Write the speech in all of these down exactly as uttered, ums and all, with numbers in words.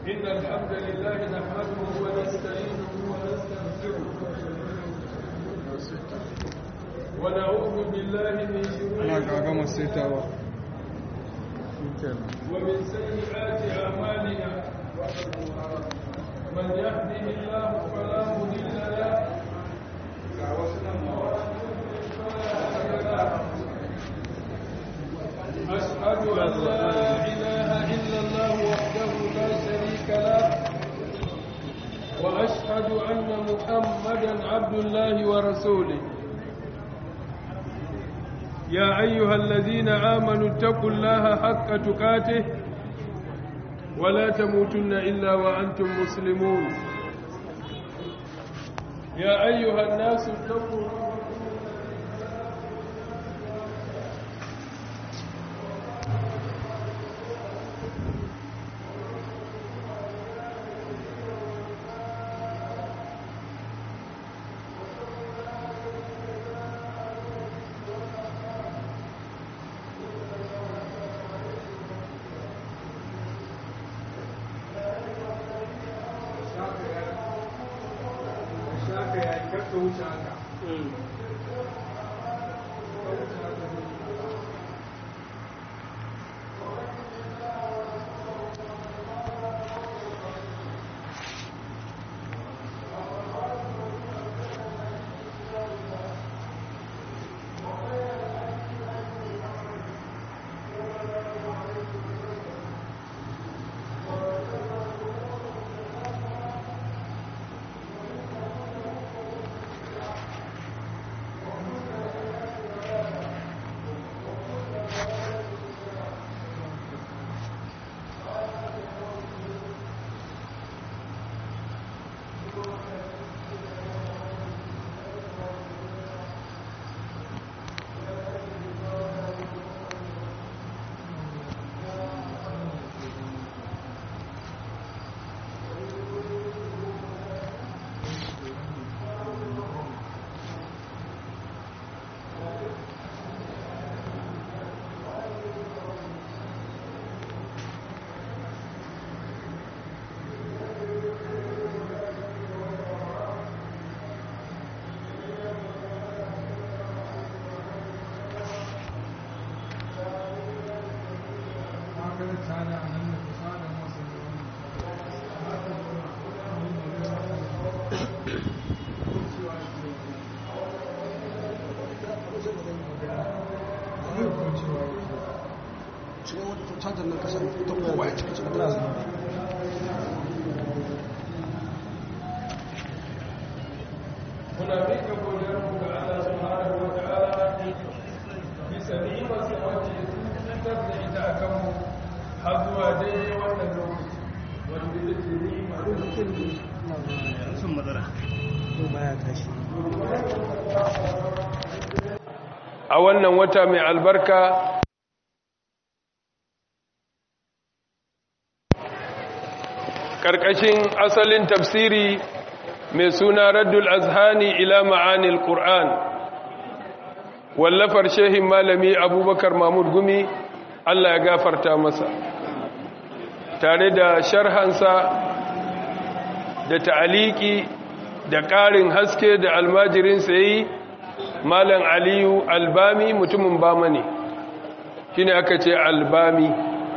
إن الحمد لله نحمده ونستعينه ونستغفره ونعوذ بالله من شرور ومن سيئات أعمالنا من يهده الله فلا مضل له أشهد أن لا إله إلا الله وحده لا شريك له وأشهد أن محمدا عبد الله ورسوله يا أيها الذين آمنوا اتقوا الله حق تقاته ولا تموتن إلا وأنتم مسلمون يا أيها الناس اتقوا a wannan wata mai albarka ƙarƙashin asalin tafsiri mai suna raddul azhani ila ma'anil qur'an wallafar shehin malami abubakar mahmud gumi Allah ya gafarta masa tare da sharhansa da ta'aliki da ƙarin haske da almajirinsa yi malam aliyu albami mutumin bama ne shine aka ce albami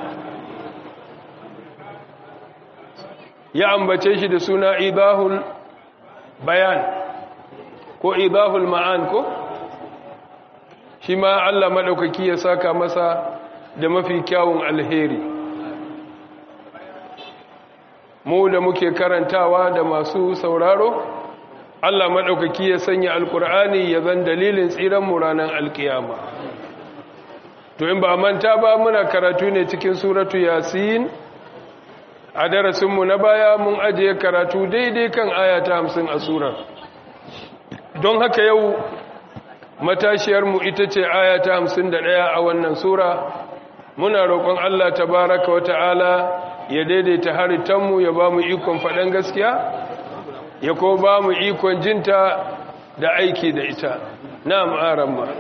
ya ambace shi da suna idahul bayan ko idahul ma'an ko shi ma Allah madaukaki ya saka masa da mafi kyawun alheri mu da muke karantawa da masu sauraro Allah maɗaukaki ya sanya alƙur'ani ya zan dalilin tsiran mu ranar alƙiyama to in ba manta ba muna karatu ne cikin suratu yasin a darasinmu na baya mun ajiye karatu daidai kan aya ta hamsin a surar don haka yau matashiyarmu ita ce aya ta hamsin da ɗaya a wannan sura muna roƙon Allah tabaraka wa ta'ala ya daidaita haritanmu ya ba mu ikon faɗan gaskiya ya ko ba mu ikon jinta da aiki da ita na ma'aran ma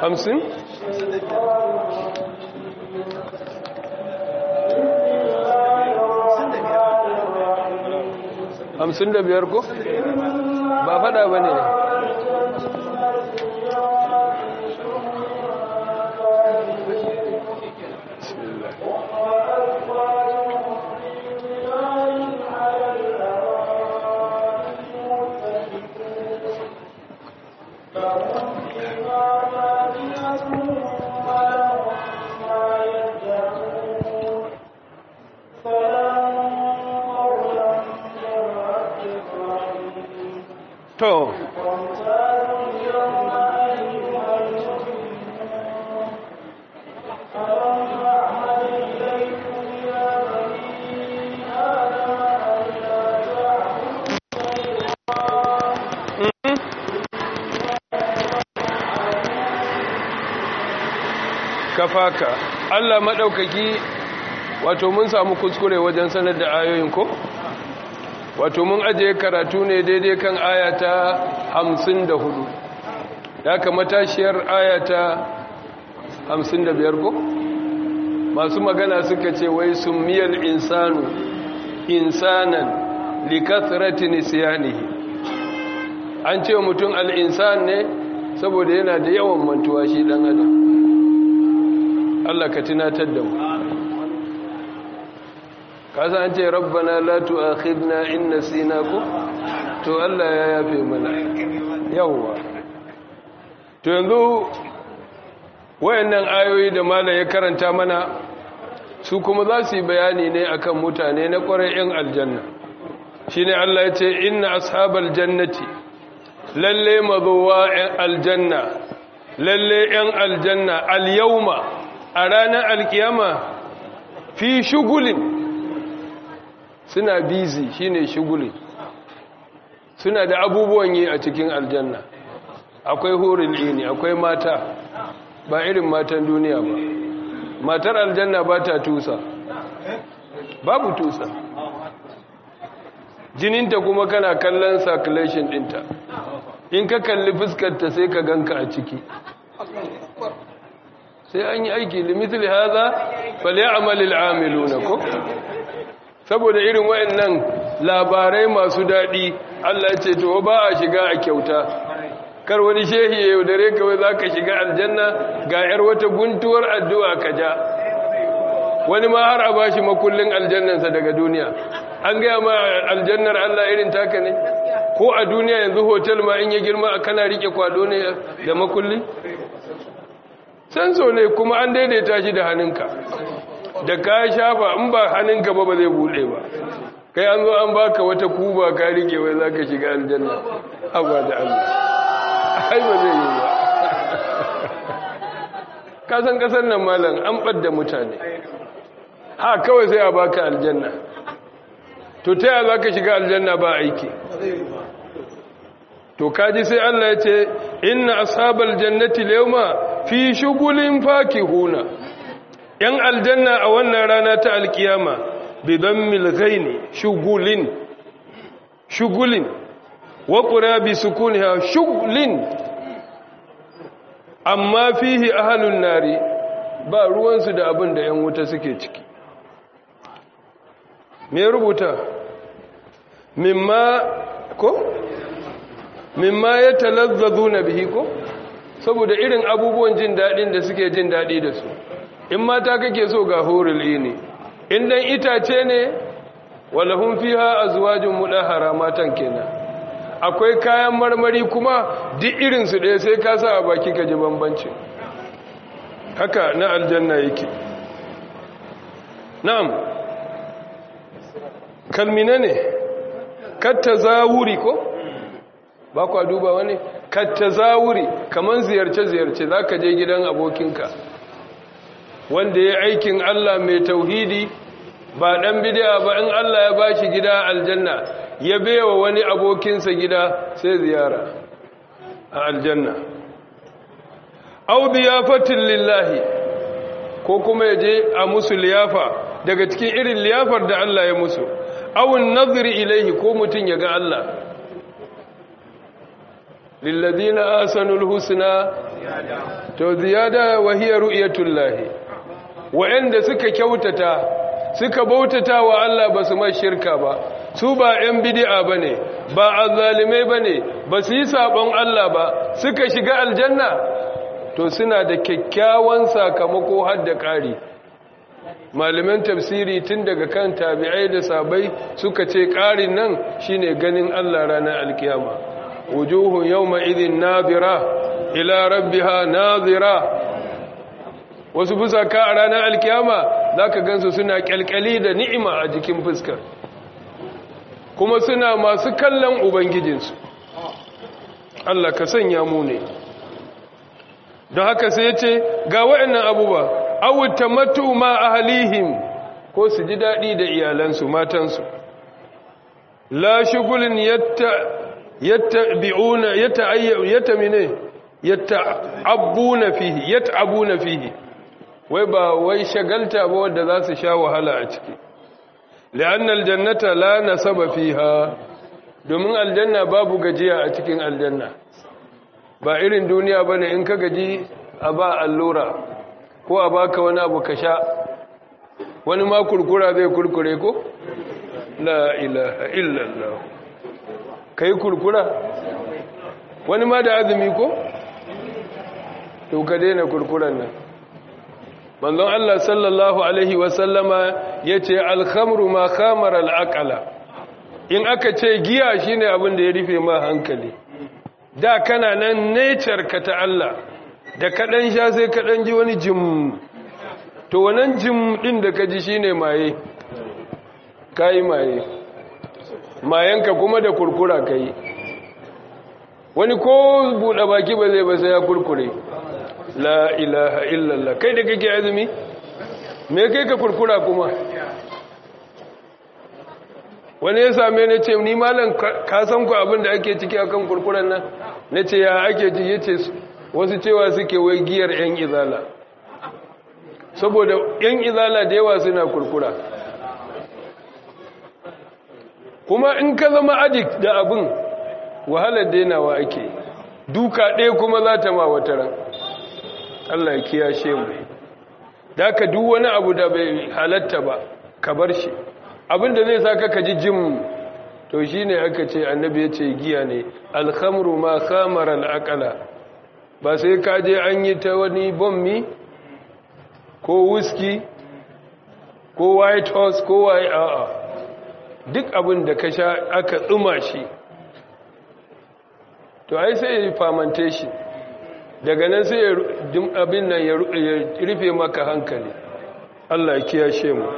hamsin? hamsin da biyar ko? ba fada ba ne to kafaka Allah maɗaukaki wato mun samu kuskure wajen sanar da ayoyin ko wato mun ajiye karatu ne daidai kan ayata hamsin da hudu da aka matashiyar ayata hamsin da biyar ko masu magana suka ce wai summiyal insanu insanan likathrati nisyanihi an ce mutum al-insan ne saboda yana da yawan mantuwa shi dan adam Allah ka tunatar da mu kasa an ce rabbana la tu'akhidna in nasina ku to Allah ya yafe mana yawa to yanzu wayannan ayoyi da malam ya karanta mana su kuma za su yi bayani ne akan mutane na ƙwarai yan aljanna shine Allah ya ce inna ashabal jannati lalle mazuwa yan aljanna lalle yan aljanna al-yawma a ranar alkiyama fi shugulin suna busy shine shugulin suna da abubuwan yi a cikin aljanna akwai hurul ini akwai mata ba irin matan duniya ba matar aljanna ba ta tusa babu tusa jininta kuma kana kallon circulation dinta in ka kalli fuskarta sai ka ganka a ciki sai an yi aiki limithli hadha falyamal al'amiluna ko saboda irin wayannan labarai masu dadi Allah ya ce to ba a shiga a kyauta kar wani shehi ya yaudare kawai zaka shiga aljanna ga yar wata guntuwar addu'a ka ja wani ma har a bashi makullin aljannansa daga duniya an ga ma aljannar Allah irin taka ne ko a duniya yanzu hotel ma in ya girma kana rike kwado ne da makulli sanso ne kuma an daidaita shi da hannunka da ka shafa in ba hannunka ba ba zai bude ba kai an zo an baka wata kuba ka rike wai zaka shiga aljanna abba da Allah ai ba zai yi ba ka san kasar nan malam an badda mutane ha kawai sai a baka aljanna to ta yaya zaka shiga aljanna ba aiki to kaji sai Allah ya ce inna ashabal jannati al-yawma fi shugulin fakihuna yan aljanna a wannan rana ta alkiyama bi dammil ghaini shugulin shugulin wa qurabi sukuniha shugulin amma fihi ahlun nari ba ruwansu da abin da yan wuta suke ciki me rubuta mimma ko mimma yatalazzazuna bihi ko saboda irin abubuwan jin daɗin da suke jin daɗi da su in mata kake so ga hurul ini in dan itace ne walahum fiha azwajun mudahhara matan kenan akwai kayan marmari kuma duk irin su ɗaya sai ka sa a baki ka ji bambanci haka na aljanna yake na'am kalmina ne kattazawuri ko ba kwa duba wani kattazawuri kaman ziyarce-ziyarce za ka je gidan abokinka wanda ya aikin Allah mai tauhidi ba ɗan bidiya ba in Allah ya bashi gida aljanna ya bewa wani abokinsa gida sai ziyara a aljanna au biyafatin lillahi ko kuma ya je a musu liyafa daga cikin irin liyafar da Allah ya musu awun nazari ilaihi ko mutum ya ga Allah lilladina asanul husna to ziyada wa hiya ru'yatullahi wa'anda suka kyautata suka bautata wa Allah basu mai shirka ba su ba 'yan bidi'a ba ne ba azzalimai ba ne ba su yi saɓon Allah ba suka shiga aljanna to suna da kyakkyawan sakamako har da ƙari malaman tafsiri tun daga kan tabi'ai da sabai suka ce ƙarin nan shine ganin Allah ranar alkiyama wujuhun yawma idhin nadira ila rabbiha nadira wasu fusaka a ranar alkiyama zaka gansu suna kyalkyali da ni'ima a jikin fuskar kuma suna masu kallon ubangijinsu Allah ka sanya mu ne don haka sai ya ce ga waɗannan abubuwa awu tamattu ma ahlihim ko su ji daɗi da iyalansu matansu la shugulin yatta yattabi'una yatamine yatta'abuna fihi yat'abuna fihi wai ba wai shagalta ba wanda za su sha wahala a ciki li'anna aljannata la nasaba fiha domin aljanna babu gajiya a cikin aljanna ba irin duniya bane in ka gaji a ba allura ko a baka wani abu ka sha wani ma kurkura zai kurkure ko la ilaha illallah kai kurkura wani ma da azumi ko to ka daina kurkuran nan manzon Allah sallallahu alaihi wasallama yace al-khamru ma khamara al-aqla in aka ce giya shine abin da ya rufe ma hankali da kana nan nature ka ta Allah da kadan sha sai kadan ji wani jim to wannan jim din da ka ji shine maye kai maye mayanka kuma da kurkura kai wani ko buɗe baki ba zai ba sai ya kurkure la ilaha illallah kai da kake azumi me kai ka kurkura kuma wani ya same ni ce ni malam ka san ku abin da ake ciki akan kurkuran nan nace ya ake ji yace wasu cewa suke wai giyar yan izala saboda yan izala da yawa suna kurkura kuma in ka zama addict da abin wahalar dainawa ake duka ɗaya kuma za ta ma wata ran Allah ya kiyashe mu da ka duk wani abu da bai halatta ba ka bar shi abinda zai saka ka ji jim to shine aka ce annabi ya ce giya ne alkhamru ma khamara alaqala ba sai ka je an yi ta wani bommi ko whisky ko white horse ko wai a'a duk abin da ka sha aka tsuma shi to ai sai ya fermentation daga nan sai abin nan ya rufe maka hankali Allah ya kiyashe mu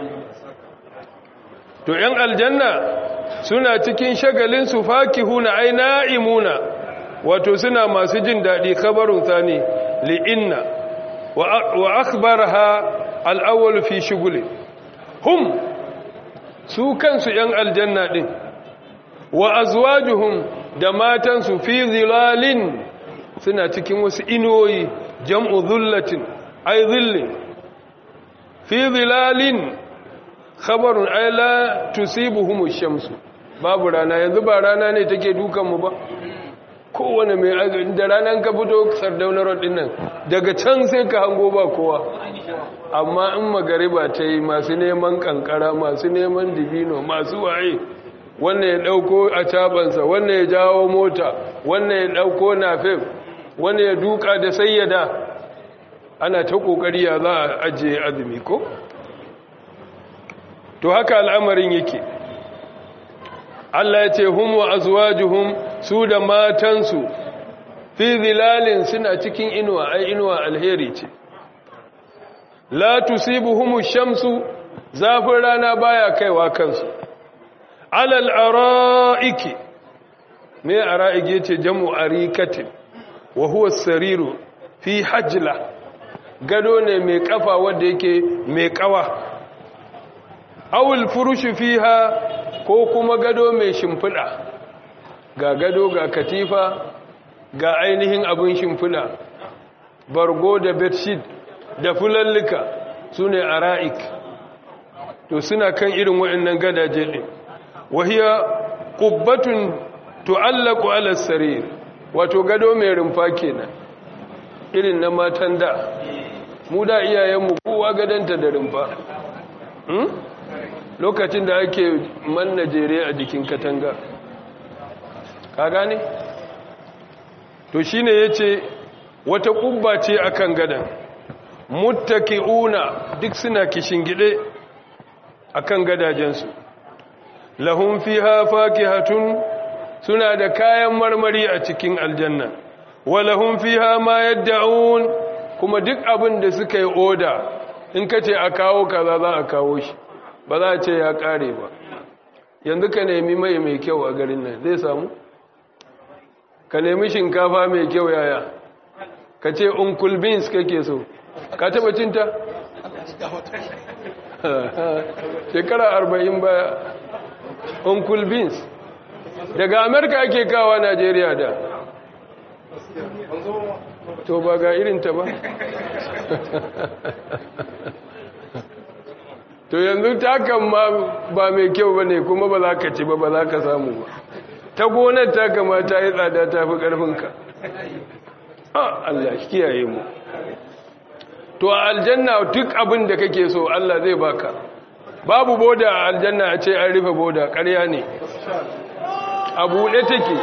to yan aljanna suna cikin shagalin su fakihuna ay na'imuna wato suna masu jin dadi khabarun thani li inna wa akhbaraha al-awwal fi shughuli hum su kansu yan aljanna din wa azwajuhum da matansu fi zilalin suna cikin wasu inuwoyi jam'u zullatin ay zillin fi zilalin khabarun ay la tusibuhum ash-shamsu babu rana yanzu ba rana ne take dukan mu ba kowane mai da ranan ka fito Sardauna road din nan daga can sai ka hango ba kowa amma in magariba ta yi masu neman kankara masu neman dibino masu waye wannan ya dauko a cabansa wannan ya jawo mota wannan ya dauko nafef wannan ya duka da sayyada ana ta kokari ya za a ajiye azumi ko to haka al'amarin yake Allah ya ce hum wa azwajuhum su da matansu fi zilalin suna cikin inuwa ai inuwa alheri ce la tusibuhum shamsu zafin rana baya kaiwa kansu alal ara'iki me ara'iki yace jam'u arikatin wa huwa as-sariru fi hajla gado ne mai kafa wanda yake mai kawa awul furushu fiha ko kuma gado mai shimfida ga gado ga katifa ga ainihin abin shimfida bargo da bedsheet da fulallika sune ara'ik to suna kan irin waɗannan gadaje din wahiya qubbatun tu'allaqu 'ala as-sarir wato gado mai rumfa kenan irin na matan da mu da iyayenmu kowa gadanta da rumfa hmm? lokacin da ake manna jere a jikin katanga ka gane to shine yace wata kubba ce akan gadan muttaki'una duk suna kishingide akan gadajensu lahum fiha fakihatun suna da kayan marmari a cikin aljanna walahum fiha ma yad'un kuma duk abin da suka yi oda in kace a kawo kaza za a kawo shi ba za a ce ya kare ba yanzu ka nemi mai mai kyau a garin nan zai samu ka nemi shinkafa mai kyau yaya ka ce uncle beans kake so ka taba cinta shekara arba'in baya uncle beans daga amerika ake kawo najeriya da to ba ga irinta ba to yanzu takan ma ba mai kyau ba ne kuma ba za ka ci ba ba za ka samu ba ta gonar ta kama ta yi tsada ta fi ƙarfinka Allah kiyaye mu to a aljanna duk abin da kake so Allah zai baka babu boda a aljanna a ce an rufe boda ƙarya ne a buɗe take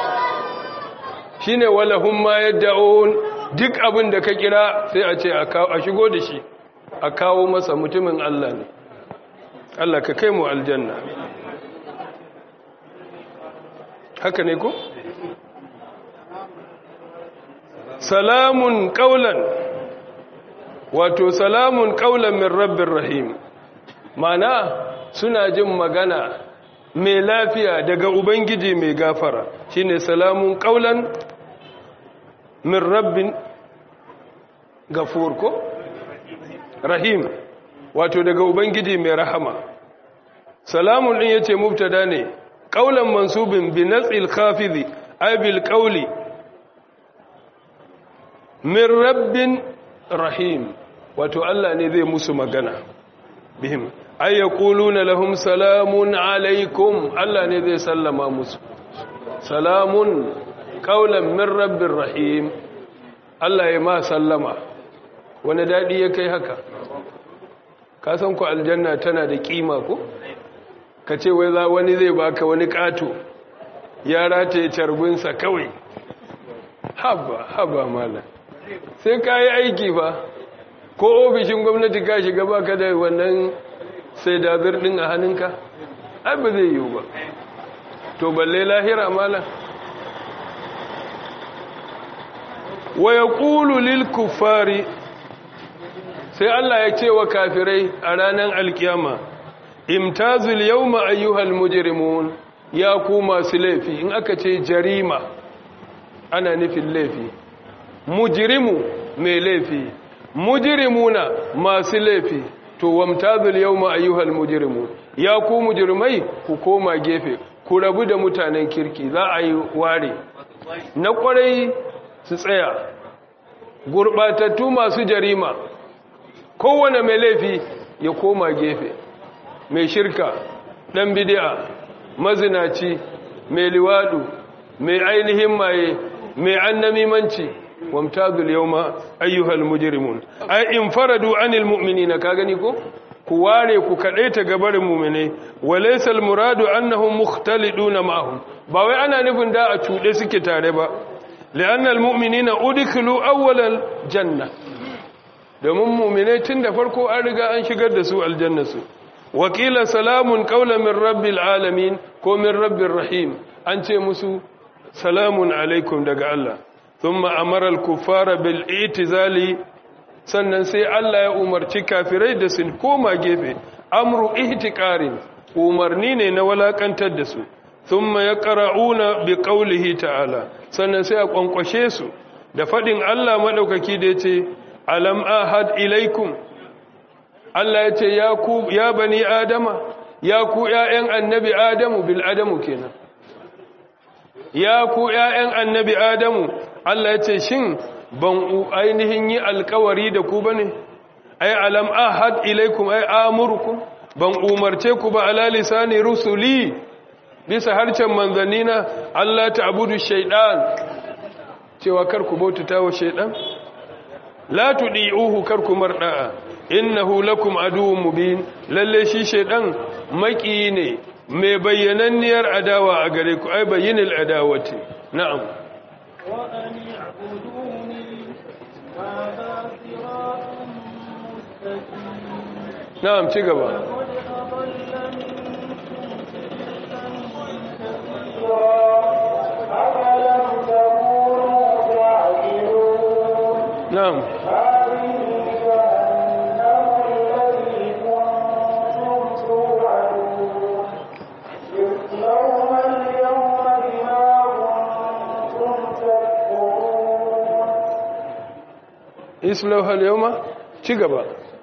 shine walahum ma yad'un duk abin da ka kira sai a ce a shigo da shi a kawo masa mutumin Allah ne Allah ka kai mu aljanna haka ne ko salamun qaulan wato salamun qaulan min rabbir rahim mana suna jin magana mai lafiya daga ubangiji mai gafara shine salamun qaulan min rabbin gafur ko rahim wato daga ubangiji mai rahama salamun din yace mubtada ne qaulan mansubin bi nas'il khafidi ay bil qawli min rabbin rahim wato Allah ne zai musu magana bihim ay yaquluna lahum salamun alaikum Allah ne zai sallama musu salamun qaulan min rabbir rahim Allah ya ma sallama wani dadi ya kai haka ka san ku aljanna tana da kima ko ka ce wai za wani zai baka wani kato ya rataye carbinsa kawai haba haba malam sai ka yi aiki fa ko ofishin gwamnati ka shiga baka da wannan sai da din a hannunka ai ba zai yiwu ba to balle lahira malam wa yaqulu lil kuffari sai Allah ya ce wa kafirai a ranar alkiyama imtazul yawma ayyuhal mujrimun ya ku masu laifi in aka ce jarima ana nufin laifi mujrimu mai laifi mujrimuna masu laifi to wamtazul yawma ayyuhal mujrimun ya ku mujrimai ku koma gefe ku rabu da mutanen kirki za a yi ware na kwarai su tsaya gurbatattu masu jarima kowane mai laifi ya koma gefe mai shirka dan bid'a mazinaci mai liwadu mai ainihin maye mai annamimanci wamtazul yawma ayyuhal mujrimun ay infaradu anil mu'minina ka gani ko ku ware ku kadaita gabarin mu'mine walaysa al muradu annahum mukhtaliduna ma'ahum ba wai ana nufin da a cude suke tare ba li'anna al mu'minina udkhilu awwal janna domin mu'mine tun da farko an riga an shigar da su aljanna su wakila salamun qawlan min rabbil alamin ko min rabbir rahim an ce musu salamun alaikum daga Allah thumma amara al-kuffara bil i'tizali sannan sai Allah ya umarci kafirai da sun koma gefe amru ihtiqarin umarni ne na walakantar da su thumma yaqra'una bi qawlihi ta'ala sannan sai a kwankwashe su da fadin Allah madaukaki da yace alam ahad ilaikum Allah yace ya ku ya bani adama ya ku ƴaƴan annabi adamu bil adamu kenan ya ku ƴaƴan annabi adamu Allah ya ce shin ban ainihin yi alkawari da ku bane ai alam ahad ilaikum ai amurukum ban umarce ku ba ala lisani rusuli bisa harcen manzanina Allah ta'budu shaytan cewa kar ku bautata wa shaytan la tudi'uhu kar ku marda'a innahu lakum aduwwun mubin lalle shi shaydan maki ne mai bayyananniyar adawa a gare ku ai bayyinil adawati na'am wa an ya'buduni hadha siratun mustaqim na'am ci gaba na'am islauha al-yawma ci gaba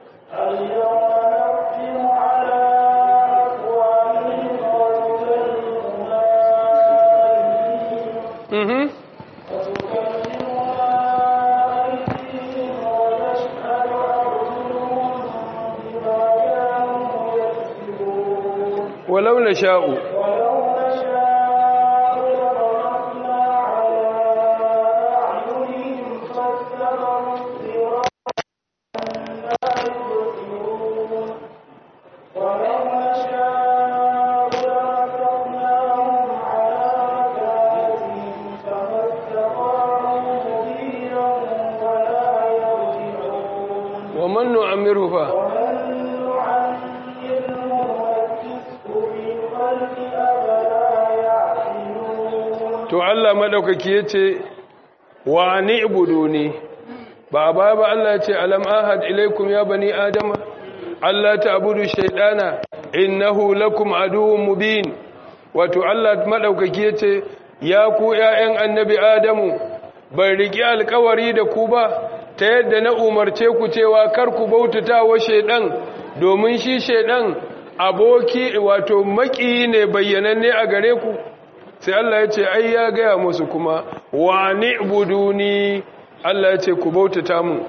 mhm walau nasha'u ومن نعمره فا to Allah madaukaki yace wa ni'buduni ba ba ba Allah yace alam ahad ilaikum ya bani adama Allah ta'budu shaytana innahu lakum aduwwun mubin wato Allah madaukaki yace ya ku ƴaƴan annabi adamu ban riki alƙawari da ku ba ta yadda na umarce ku cewa kar ku bautata wa shaydan domin shi shaydan aboki wato maki ne bayyananne a gare ku sai Allah ya ce ai ya gaya musu kuma wa ni'buduni Allah ya ce ku bautata mu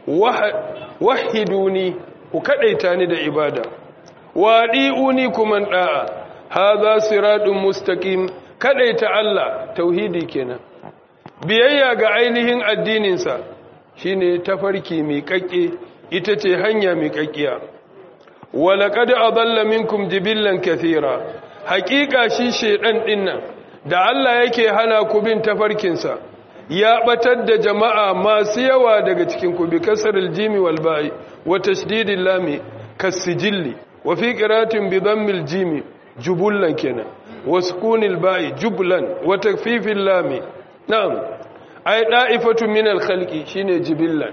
wahiduni ku kadaita ni da ibada wa di'uni kuman da'a hadha siratun mustaqim kadaita Allah tauhidi kenan biyayya ga ainihin addinin sa shine tafarki mai kakke ita ce hanya mai kakkiya wa laqad adalla minkum jibillan kathira haqiqa shi shedan dinnan da Allah yake hana ku bin tafarkinsa ya batar da jama'a masu yawa daga cikin ku bi kasril jimi wal ba'i wa tashdidil lami kasijilli wa fi qiratin bi dhammil jimi jubullan kenan wa sukunil ba'i jublan wa takfifil lami na'am ay da'ifatu min al khalqi shine jibillan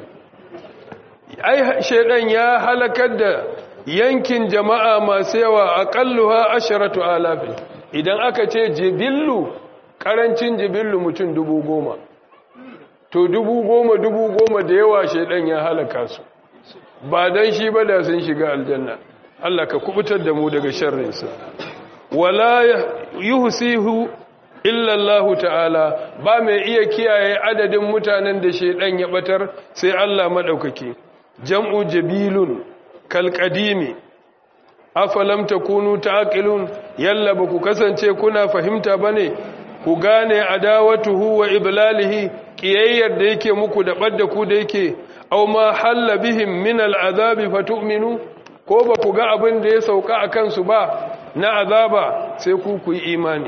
ai shedan ya halakar da yankin jama'a masu yawa aqalluha asharatu alafin idan aka ce jibillu karancin jibillu mutum dubu goma to dubu goma dubu goma da yawa shaidan ya halaka su ba dan shi ba da sun shiga aljanna Allah ka kubutar da mu daga sharrinsa wala yuhsihu illa Allah ta'ala ba mai iya kiyaye adadin mutanen da shaidan ya batar sai Allah madaukaki jam'u jabilun kal qadimi afalam takunu taqilun yalla ba ku kasance kuna fahimta bane ku gane adawatuhu wa iblalihi kiyayyar da yake muku da badda ku da yake aw ma halla bihim min al'azabi fatu'minu ko ba ku ga abin da ya sauka akan su ba na azaba sai ku ku yi imani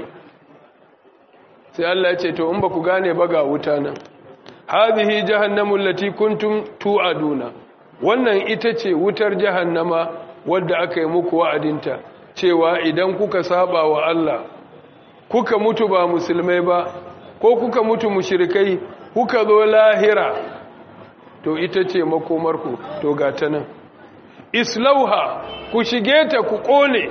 sai Allah ya ce to in ba ku gane ba ga wuta nan hadhihi jahannamu allati kuntum tu'aduna wannan ita ce wutar jahannama wadda aka yi muku wa'adinta cewa idan kuka saba wa Allah kuka mutu ba musulmai ba ko kuka mutu mushrikai kuka zo lahira to ita ce makomarku to ga ta nan islauha ku shige ta ku kone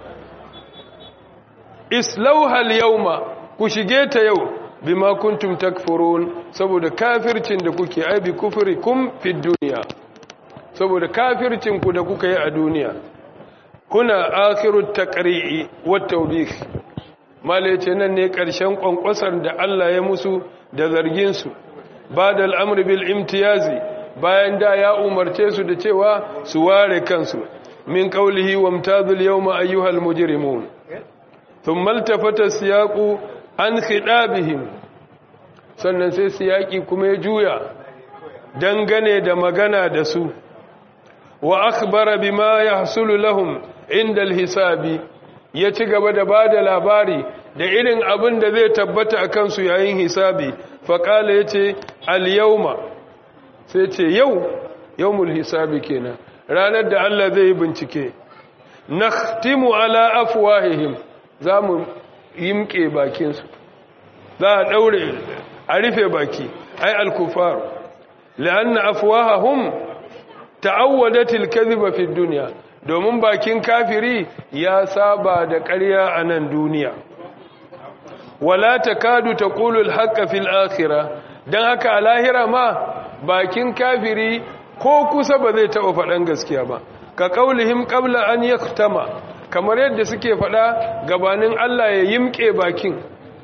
islauha al-yawma ku shige ta yau bima kuntum takfurun saboda kafircin da kuke aibi kufrikum fid dunya saboda kafircinku da kuka yi a duniya kuna akhirut taqri'i wat tawbih mallai ce nan ne ƙarshen kwankwasar da Allah ya musu da zargin su bada al'amr bil imtiyazi bayan da ya umarce su da cewa su ware kansu min qawlihi wamtazul yawma ayyuhal mujrimun thumma altafata siyaqu an khidabihim sannan sai siyaki kuma ya juya dangane da magana da su wa akhbara bima yahsulu lahum inda al-hisabi ya ci gaba da bada labari da irin abin da zai tabbata a kansu yayin hisabi faƙala ya ce al-yawma sai ce yau yawmul hisabi kenan ranar da Allah zai yi bincike nakhtimu ala afwahihim za mu yimke bakinsu za a daure a rufe baki ai al-kufar la'anna afwahahum ta'awwadat al-kadhiba fi dunya domin bakin kafiri ya saba da ƙarya a nan duniya wala takadu taqulu al-haqqa fil akhirah dan haka a lahira ma bakin kafiri ko kusa ba zai taɓa faɗan gaskiya ba ka qaulihim qabla an yaktama kamar yadda suke faɗa gabanin Allah ya yimke bakin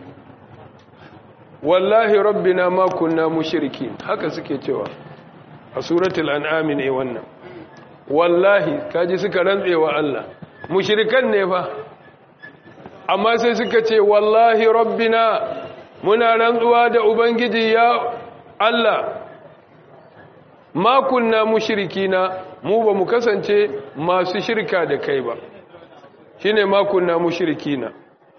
wallahi rabbina ma kunna mushrikin haka suke cewa a suratul an'am ne wannan wallahi kaji suka rantsewa Allah mushrikan ne fa amma sai suka ce wallahi rabbina muna rantsuwa da ubangiji ya Allah ma kunna mushrikina mu ba mu kasance masu shirka da kai ba shine ma kunna mushrikina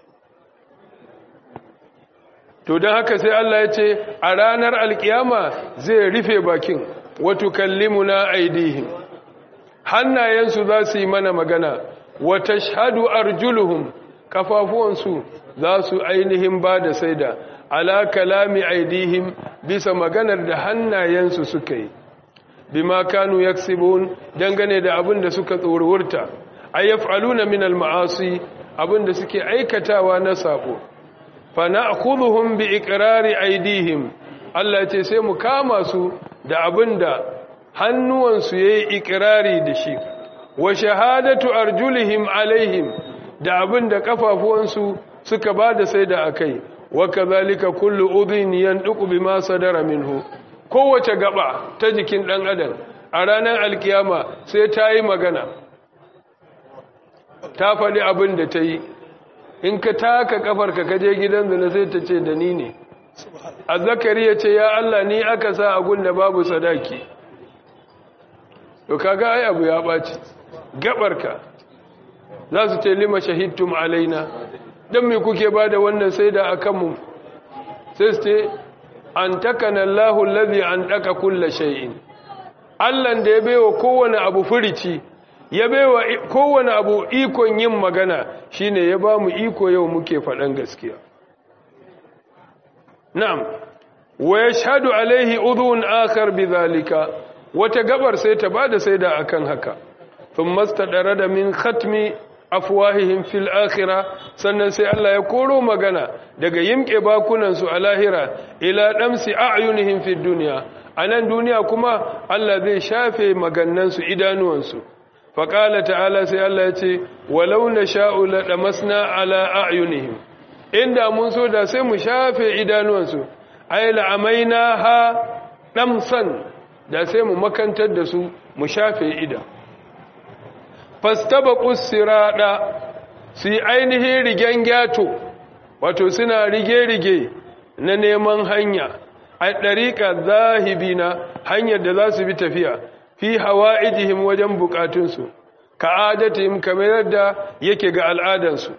to dan haka sai Allah ya ce a ranar alkiyama zai rufe bakin wa tukallimuna aidihim hannayensu za su yi mana magana wa tashhadu arjuluhum kafafuwansu za su ainihin ba da saida ala kalami aidihim bisa maganar da hannayensu suka yi bima kanu yaksibun dangane da abin da suka tsorurta ayyafaluna min almaasi abin da suke aikatawa na sabo fa na'khudhuhum bi iqrari aidihim Allah ce sai mu kama su da abin da hannuwansu yayi iqrari da shi wa shahadatu arjulihim alaihim da abin da kafafuwansu suka ba da sai da akai wa kazalika kullu udhin yanduqu bima sadara minhu kowace gaba ta jikin dan adam a ranar alkiyama sai ta yi magana ta faɗi abin da ta yi in ka taka kafarka ka je gidan zina sai ta ce da ni ne azzakari ya ce ya Allah ni aka sa a gunda babu sadaki to kaga ai abu ya ɓaci gabarka za su ce lima shahidtum alaina don me kuke ba da wannan sai da akan mu sai su ce an takana Allahu allazi an daka kulla shay'in Allah da ya baiwa kowane abu furici ya baiwa kowane abu ikon yin magana shine ya ba mu iko yau muke faɗan gaskiya na'am wa yashhadu alaihi udhun akhar bidhalika wata gabar sai ta bada saida akan haka thumma stadarada min khatmi afwahihim fil akhirah sannan sai Allah ya koro magana daga yimke bakunan su a lahira ila damsi a'yunihim fid dunya anan duniya kuma Allah zai shafe magannan su idanuwan su fa qala ta'ala sai Allah ya ce walau nasha'u la damasna ala a'yunihim inda mun so da sai mu shafe idanuwan su ay la amaina ha damsan da sai mu makantar da su mu shafe idan fastabaqus sirada su ainihin rigen gyato wato suna rige-rige na neman hanya a ɗariƙa zahibina hanyar da za su bi tafiya fi hawa'ijihim wajen bukatunsu ka adatihim kamar yadda yake ga al'adansu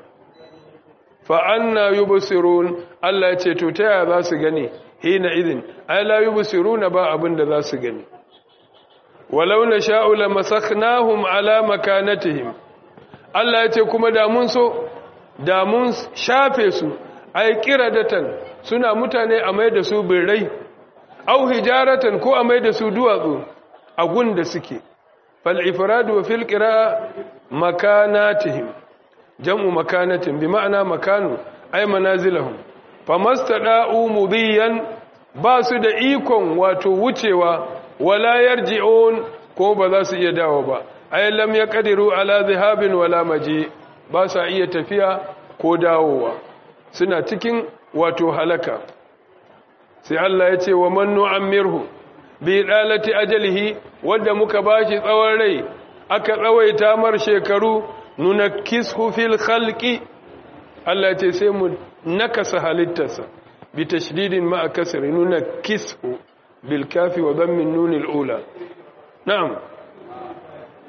fa'anna yubsirun Allah ya ce to ta yaya za su gani hina idin ai la yubsiruna ba abin da za su gani walau na sha'ula masaknahum ala makanatihim Allah ya ce kuma da mun so da mun shafe su ai kiradatan suna mutane a mai da su birrai au hijaratan ko a mai da su duwatsu a gunda suke fal ifradu wa fil qira'a makanatihim jam'u makanatin bi ma'ana makanu ai manazilahum famastada'u mudiyan ba su da ikon wato wucewa wala yarji'un ko ba za su iya dawo ba ay lam yaqdiru ala dhahabin wala maji ba sa iya tafiya ko dawowa suna cikin wato halaka sai Allah ya ce wa man nu'ammirhu bi dalati ajalihi wanda muka bashi tsawon rai aka tsawaita mar shekaru nunakkishu fil khalqi Allah ya ce sai mu nakasa halittarsa bi tashdidin ma kasri nunakkishu بالكاف وضم النون الأولى نعم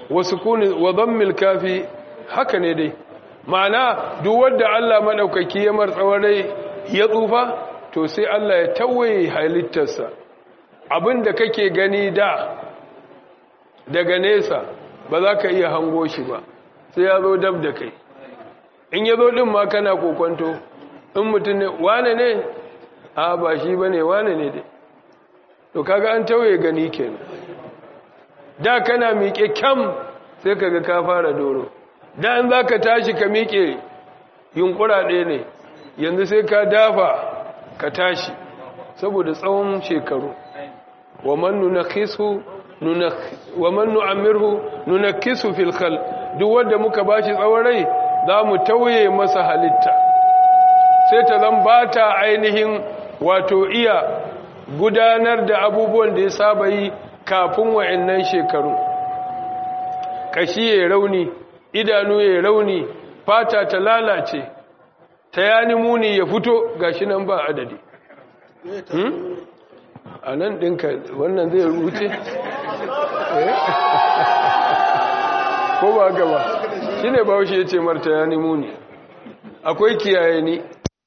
wa sukuni wa dhammil kafi haka ne dai ma'ana duk wanda Allah madaukaki ya martsawar rai ya tsufa to sai Allah ya tawaye halittarsa abinda kake gani da daga nesa ba za ka iya hango shi ba sai ya zo dab da kai in ya zo din ma kana kokonto in mutum ne wane ne a ba shi bane wane ne dai to kaga an tawaye gani kenan da kana miƙe kyam sai kaga ka fara doro da an zaka tashi ka miƙe yunkura ɗaya ne yanzu sai ka dafa ka tashi saboda tsawon shekaru wa man nunakhisu wa man nu'ammirhu nunakhisu fil khalq duk wanda muka bashi tsawon rai za mu tauye masa halitta sai ta zan bata ainihin wato iya gudanar da abubuwan da ya saba yi kafin wa'annan shekaru kashi ya rauni idanu ya rauni fata ta lalace ta yani muni ya fito gashi nan ba adadi a nan ɗinka wannan zai ruce ko ba gaba shi ne bahaushe ya ce marta yani muni akwai kiyaye ni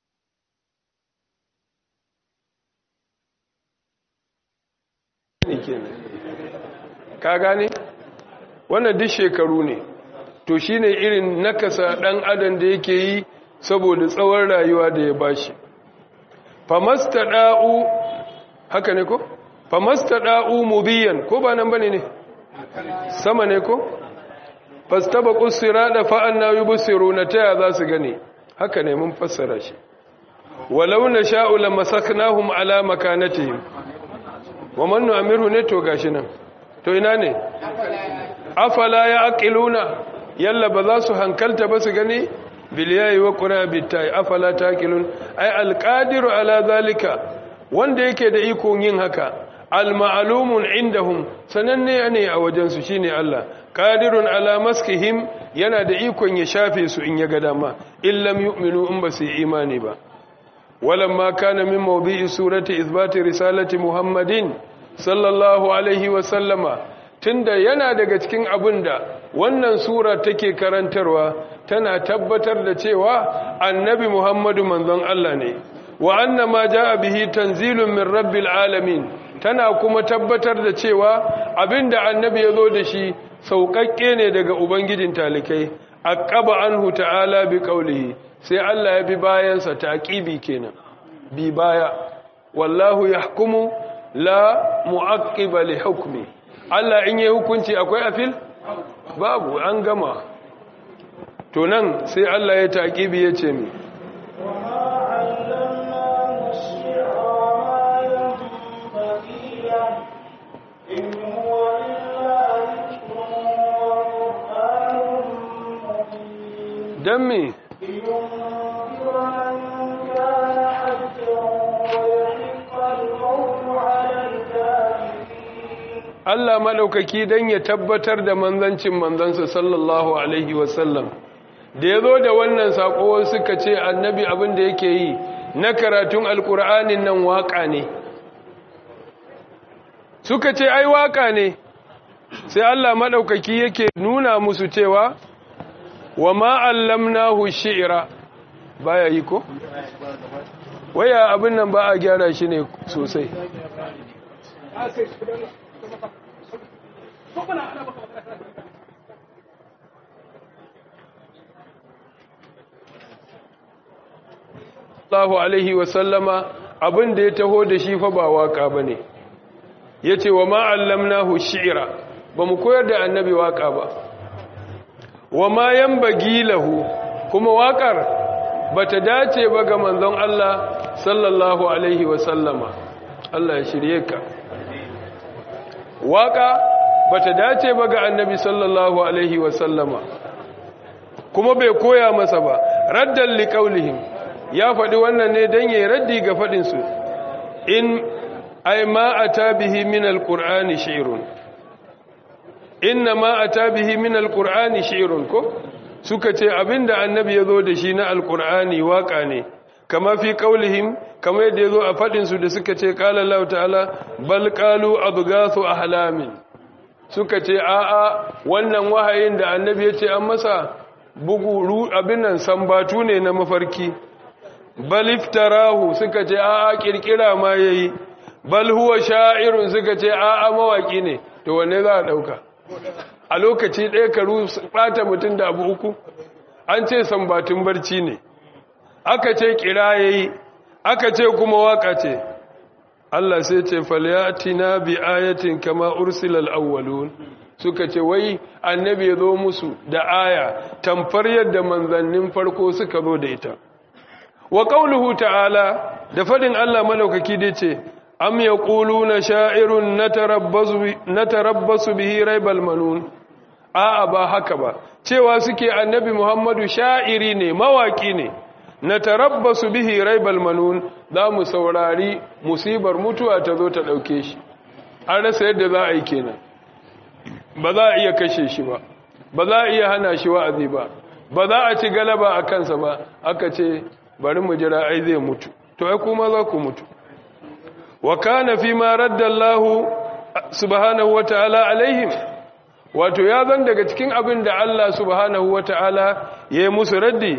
ka gane wannan duk shekaru ne to shine irin nakasa dan adam da yake yi saboda tsawon rayuwa da ya bashi famastada'u haka ne ko famastada'u mubiyan ko ba nan bane ne sama ne ko fastabaqu sirada fa anna yubsiruna ta za su gane haka ne mun fassara shi walau nasha'u lamasaknahum ala makanatihim wa man nu'amiru ne to gashi nan to ina ne afala ya'qiluna yalla ba za su hankalta ba su gani biliyayi wa qura bitai afala taqilun ay alqadiru ala zalika wanda yake da iko yin haka alma'lumun indahum sananne ne a wajen su shine Allah qadirun ala maskihim yana da ikon ya shafe su in ya ga dama illam yu'minu in ba su imani ba walamma kana min mawdi'i surati ithbati risalati muhammadin sallallahu alaihi wa sallama tunda yana daga cikin abinda wannan sura take karantarwa tana tabbatar da cewa annabi muhammadu manzon Allah ne wa anna ma jaa bihi tanzilun min rabbil alamin tana kuma tabbatar da cewa abinda annabi yazo da shi saukakke ne daga ubangijin talikai aqaba anhu ta'ala bi qawlihi sai Allah ya bi bayansa taqibi kenan bi baya wallahu yahkumu la mu'aqqiba li hukmi Allah in yi hukunci akwai afil babu an gama to nan sai Allah ya taqibi yace mi dan me Allah maɗaukaki don ya tabbatar da manzancin manzansa sallallahu Alaihi wasallam da ya zo da wannan saƙo suka ce annabi abin da yake yi na karatun alƙur'anin nan waƙa ne suka ce ai waƙa ne sai Allah maɗaukaki yake nuna musu cewa wa ma'allamnahu shi'ira baya yi ko? waya abin nan ba a gyara shi ne sosai Allahu alaihi wasallama abin da ya taho da shi fa ba waka bane yace wa ma allamnahu shi'ra ba mu koyar da annabi waka ba wa ma yanbaghi lahu kuma wakar bata dace ba ga manzon Allah sallallahu alaihi wasallama Allah ya shirye ka waka bata dace ba ga annabi sallallahu alaihi wasallama kuma bai koya masa ba raddan liqaulihim ya faɗi wannan ne dan yayi raddi ga fadin su in ay ma ata bihi min alqur'ani shi'run inna ma ata bihi min alqur'ani shi'run ko suka ce abinda annabi yazo da shi na alqur'ani waka ne kama fi qaulihim kama yadda yazo a fadin su da suka ce qala Allah ta'ala bal qalu adghathu ahlamin suka ce a'a wannan wahayin da annabi ya ce an masa bugu abin nan sambatu ne na mafarki bal iftarahu suka ce a'a kirkira ma yayi bal huwa sha'irun suka ce a'a mawaki ne to wanne za a dauka a lokaci ɗaya karu bata mutum da abu uku an ce sambatun barci ne aka ce kira yayi aka ce kuma waka ce Allah sai ce falyatina bi ayatin kama ursilal awwalun suka ce wai annabi ya zo musu da aya tamfar yadda manzannin farko suka zo da ita wa qauluhu ta'ala da fadin Allah malaukaki da ce am yaquluna sha'irun natarabbasu natarabbasu bihi raibal manun a'a ba haka ba cewa suke annabi Muhammadu sha'iri ne mawaki ne natarabbasu bihi raibal manun za mu saurari musibar mutuwa ta zo ta dauke shi an rasa yadda za a yi kenan ba za a iya kashe shi ba ba za a iya hana shi wa'azi ba ba za a ci galaba a kansa ba aka ce bari mu jira ai zai mutu to ai kuma za ku mutu wa kana fi ma radda Allah subhanahu wataala alaihim wato ya zan daga cikin abin da Allah subhanahu wataala ya yi musu raddi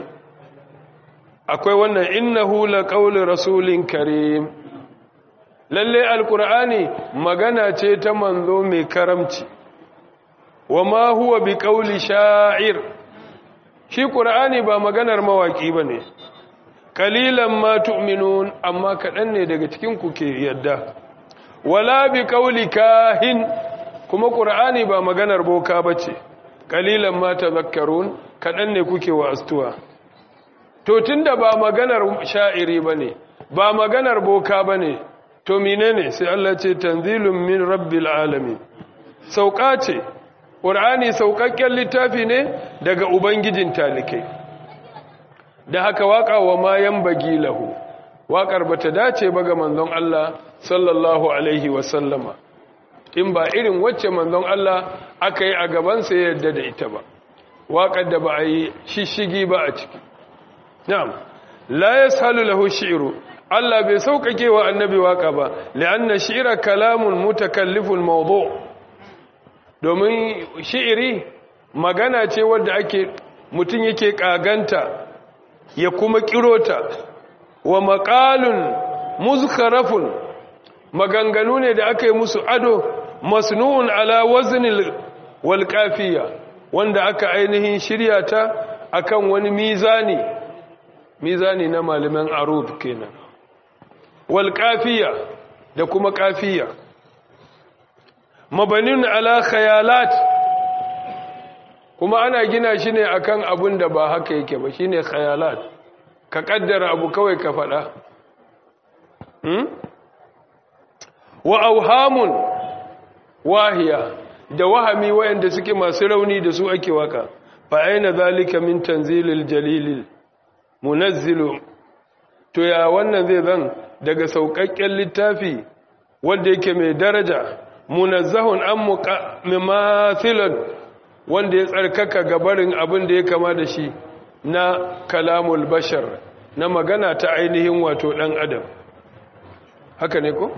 akwai wannan innahu laqawlu rasulin karim lalle alqur'ani magana ce ta manzo mai karamci wama huwa biqawli sha'ir shi qur'ani ba maganar mawaki bane qalilan ma tu'minun amma kadan ne daga cikin ku ke yadda wala biqawli kahin kuma qur'ani ba maganar boka bace qalilan ma tadhakkarun kadan ne kuke wa'astuwa to tunda ba maganar sha'iri bane ba maganar boka bane to menene sai Allah ce tanzilun min rabbil alamin sauka ce qur'ani saukakken littafi ne daga ubangijin talikai da haka waka wa ma yanbagi lahu wakar bata dace ba ga manzon Allah sallallahu alaihi wa sallama in ba irin wacce manzon Allah aka yi a gaban sa yadda da ita ba wakar da ba a yi shishigi ba a ciki na'am la yasalu lahu shi'ru Allah bai saukake wa annabi waka ba li'anna shi'ra kalamun mutakallifun mawdu' domin shi'iri magana ce wadda ake mutun yake kaganta ya kuma kirota wa maqalun muzkharafun maganganu ne da aka yi musu ado masnu'un ala waznil wal qafiya wanda aka ainihin shirya ta akan wani mizani mizani na malaman arud kenan wal qafiya da kuma qafiya mabanin ala khayalat kuma ana gina shi ne akan abun da ba haka yake ba shine khayalat ka kaddara abu kawai ka fada hmm? wa auhamun wahiya da wahami wayanda suke masu rauni da su ake waka fa aina zalika min tanzilil jalilil munazzilu to ya wannan zai zan daga saukakken littafi wanda yake mai daraja munazzahun an mumathilan wanda ya tsarkaka gabarin abin da ya kama da shi na kalamul bashar na magana ta ainihin wato dan adam haka ne ko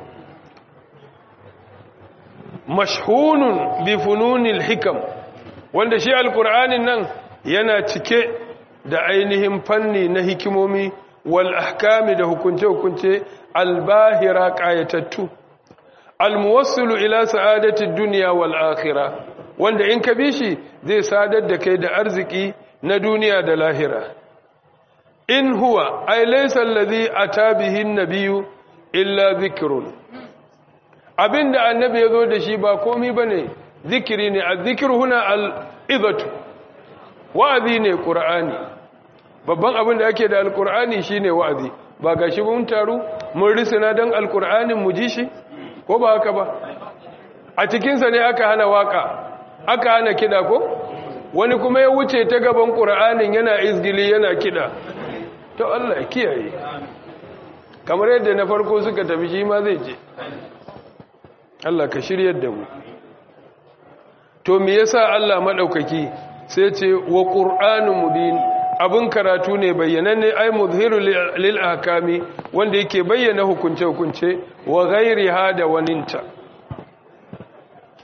mashhunun bi fununil hikam wanda shi alqur'anin nan yana cike da ainihin fanni na hikimomi wal ahkami da hukunce hukunce albahira qayatattu almuwassilu ila sa'adati dunya wal akhirah wanda in ka bi shi zai sadar da kai da arziki na duniya da lahira in huwa ay laysa alladhi ata bihi an-nabiyyu illa dhikrun abinda annabi yazo da shi ba komai bane zikiri ne az-zikru huna al-idatu wa'azi ne qur'ani babban abin da ake da al-qur'ani shine wa'azi ba gashi mun taru mun risina dan al-qur'anin mu ji shi ko ba haka ba a cikinsa ne aka hana waka aka hana kida ko wani kuma ya wuce ta gaban ƙura'anin yana izgili yana kida to Allah ya kiyaye kamar yadda na farko suka tafi shi ma zai je Allah ka shiryar da mu to me yasa Allah madaukaki sai ce wa qur'anun mubin abin karatu ne bayyananne ai muzhiru lil ahkami wanda yake bayyana hukunce hukunce wa ghairiha da waninta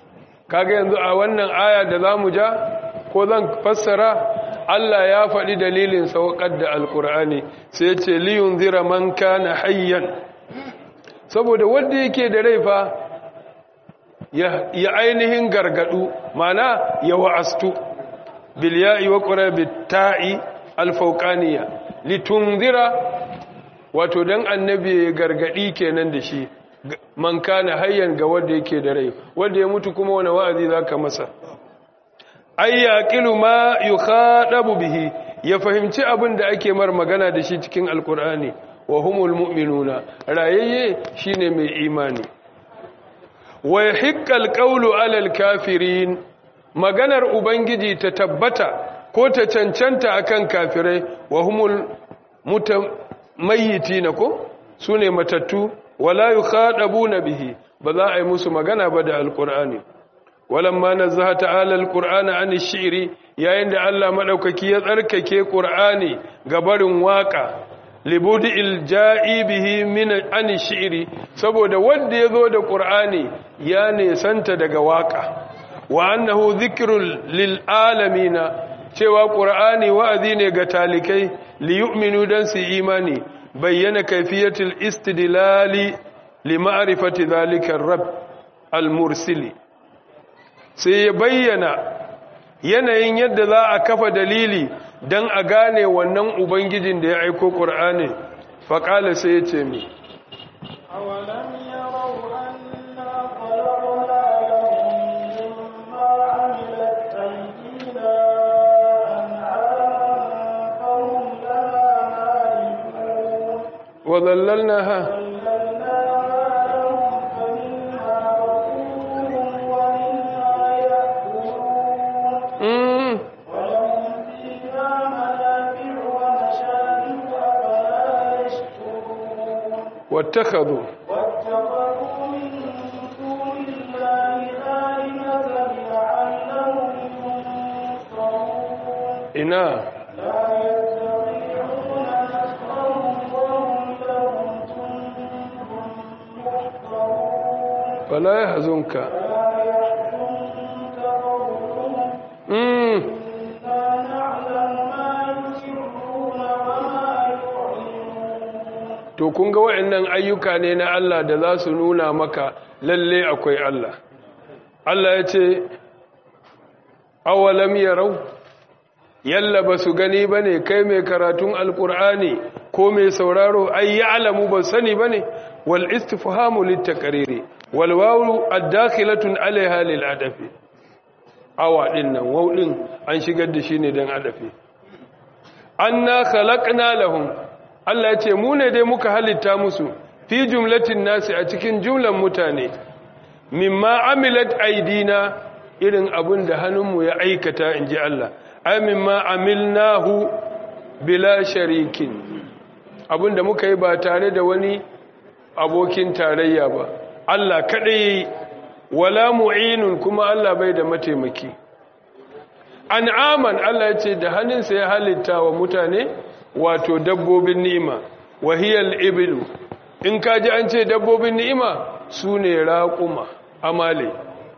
kaga yanzu a wannan aya da zamu ja ko zan fassara Allah ya faɗi dalilin saukar da alkur'ani sai ya ce liyunzira man kana hayyan saboda wanda yake da rai fa ya, ya ainihin gargadu mana ya wa'astu bil ya'i wa qurabi ta'i al fawqaniya litunzira wato dan annabi ya gargadi kenan da shi man kana hayyan ga wanda yake da rai wanda ya mutu kuma wani wa'azi zaka masa ay yaqilu ma yukhadabu bihi ya fahimci abin da ake mar magana da shi cikin alqur'ani wa humul mu'minuna rayayye shine mai imani wa yahiqqal qawlu alal kafirin maganar ubangiji ta tabbata ko ta cancanta akan kafirai wa humul mutamayyitina ko sune matattu wala yukhadabuna bihi ba za a yi musu magana ba da alqur'ani walamma nazaha ta'ala alqur'ana an ash-shi'ri yayin da Allah madaukaki ya tsarkake qur'ani ga barin waka libudil ja'i bihi min an ash-shi'ri saboda wanda yazo da qur'ani ya ne santa daga waka wa annahu dhikrul lil alamin cewa qur'ani wa'azi ne ga talikai li yu'minu dan su imani bayyana kayfiyatul istidlali li ma'rifati dhalika ar-rabb al-mursili sai ya bayyana yanayin yadda za a kafa dalili dan a gane wannan ubangijin da ya aiko qur'ani fa qala sai ya ce mi awalam yarau anna khalaqna lahum mimma amilat aydina an'aman fahum laha malikun wa dhallalnaha واتخذوا واتخذوا من دون الله آلهة لعلهم ينصرون إنا لا يستطيعون نصرهم وهم لهم جند محضرون فلا يحزنك فلا يحزنك قولهم مم. إنا نعلم ما يسرون وما يعلنون to kun ga waɗannan ayyuka ne na Allah da za su nuna maka lalle akwai Allah Allah ya ce awalam yarau yalla ba su gani bane kai mai karatun alqur'ani ko mai sauraro ai ya'lamu ba sani bane wal istifhamu litaqriri wal wawu ad-dakhilatun alaiha lil adafi awa dinnan waw din an shigar da shi ne dan adafi anna khalaqna lahum Allah ya ce mu ne dai muka halitta musu fi jumlatin nasi a cikin jumlan mutane mimma amilat aidina irin abin da hannunmu ya aikata inji Allah ay mimma amilnahu bila sharikin abin da muka yi ba tare da wani abokin tarayya ba Allah kadai wala mu'inun kuma Allah bai da mataimaki an'aman Allah ya ce da hannunsa ya halitta wa mutane wato dabbobin ni'ima wahiyal ibilu in kaji an ce dabbobin ni'ima sune raquma amale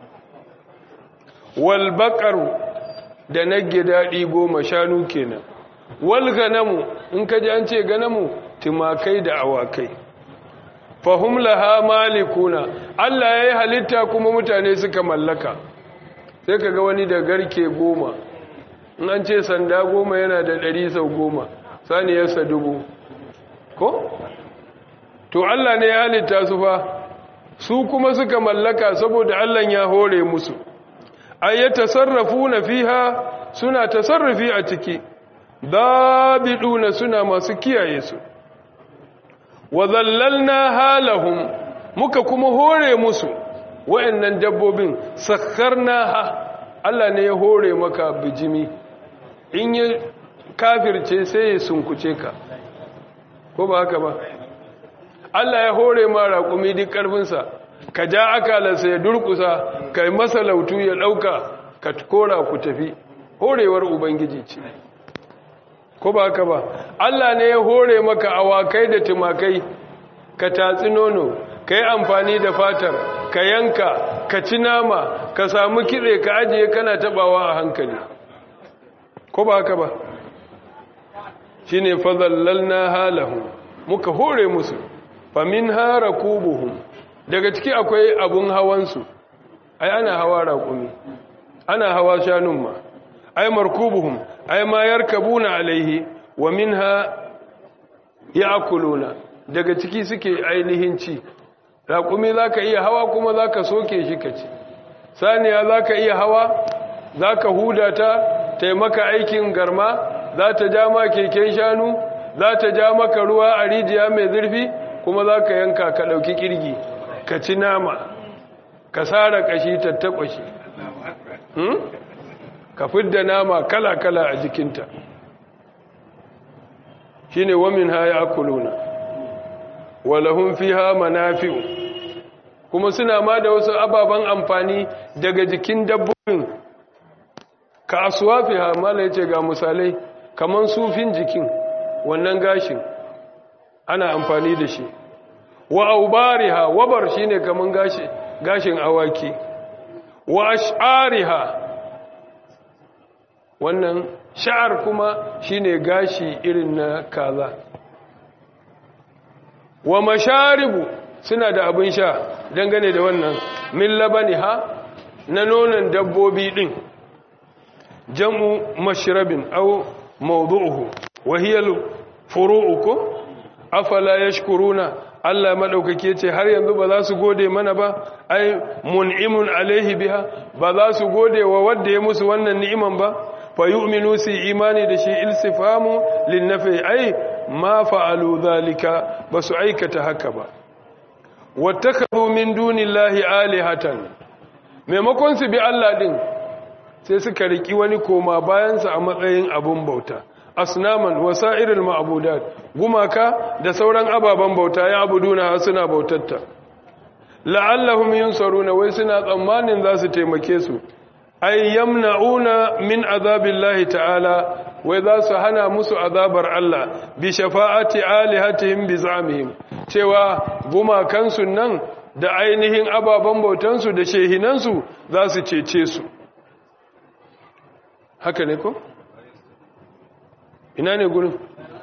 wal baqaru da nage dadi goma shanu kenan wal ganamu in kaji an ce ganamu timakai da awakai fahum laha malikuna Allah yayi halitta kuma mutane suka mallaka sai kaga wani da garke goma in an ce sanda goma yana da ɗari sau goma saniyarsa dubu ko? to Allah ne ya halitta su fa su kuma suka mallaka saboda Allah ya hore musu ay yatasarrafuna fiha suna tasarrufi a ciki dabiduna suna masu kiyaye su wa zallalna halahum muka kuma hore musu wayannan dabbobin sakharnaha Allah ne ya hore maka bijimi in ya kafirce sai ya sunkuce ka ko ba haka ba Allah ya hore ma raƙumi duk ƙarfinsa ka ja akalarsa ya durƙusa kai masa lautu ya ɗauka ka kora ku tafi horewar ubangiji ce ko ba haka ba Allah ne ya hore maka awakai da tumakai ka tatsi nono ka yi amfani da fatar ka yanka ka ci nama ka samu kitse ka ajiye kana tabawa a hankali ko ba haka ba shine fadallalna halahu muka hore musu famin harakubuhum daga ciki akwai abun hawansu ai ana hawa raƙumi ana hawa shanun ma ai markubuhum ai ma yarkabuna alaihi wa minha ya'kuluna daga ciki suke ainihin ci raƙumi zaka iya hawa kuma zaka soke shi kaci saniya zaka iya hawa zaka huda ta taimaka aikin garma za ta ja ma keken shanu za ta ja maka ruwa a rijiya mai zurfi kuma zaka yanka ka dauki kirgi ka ci nama ka sara kashi tattaɓa shi ka fidda nama kala-kala a jikinta shi ne wamin haya akuluna walahun fi ha manafi'u kuma suna ma da wasu ababen amfani daga jikin dabbobin ka asuwa fi ha mala ya ce ga misalai kamar sufin jikin wannan gashin ana amfani da shi wa aubariha wabar shi ne kamar gashin awaki wa ash'ariha wannan sha'ar kuma shine gashi irin na kaza wa masharibu suna da abin sha dangane da wannan min labaniha na nonon dabbobi din jam'u mashrabin aw mawdu'uhu wa hiya furu'uku afala yashkuruna Allah madaukake ce har yanzu ba za su gode mana ba ai mun'imun alaihi biha ba za su gode wa wanda ya musu wannan ni'iman ba fa yu'minu si imani da shi ilsifamu linnafi ai ma fa'alu zalika basu aikata haka ba wattakhadhu min dunillahi alihatan maimakon su bi Allah din sai suka riki wani koma bayan sa a matsayin abun bauta asnaman wasa'irul ma'budat gumaka da sauran ababan bauta ya abuduna suna bautatta la'allahum yunsaruna wai suna tsammanin za su taimake su ay yamna'una min azabillahi ta'ala wai za su hana musu azabar Allah bi shafa'ati alihatihim bi zamihim cewa gumakan su nan da ainihin ababan bautan su da shehinan su za su cece su haka ne ko ina ne gurin